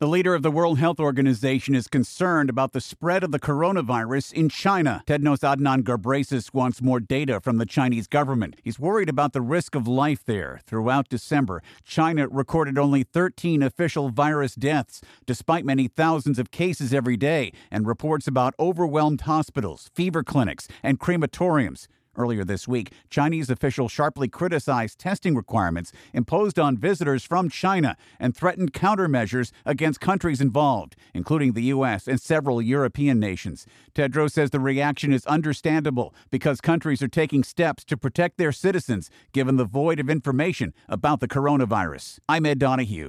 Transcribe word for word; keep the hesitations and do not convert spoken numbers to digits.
The leader of the World Health Organization is concerned about the spread of the coronavirus in China. Tedros Adhanom Ghebreyesus wants more data from the Chinese government. He's worried about the risk of life there. Throughout December, China recorded only thirteen official virus deaths, despite many thousands of cases every day, and reports about overwhelmed hospitals, fever clinics, and crematoriums. Earlier this week, Chinese officials sharply criticized testing requirements imposed on visitors from China and threatened countermeasures against countries involved, including the U S and several European nations. Tedros says the reaction is understandable because countries are taking steps to protect their citizens, given the void of information about the coronavirus. I'm Ed Donahue.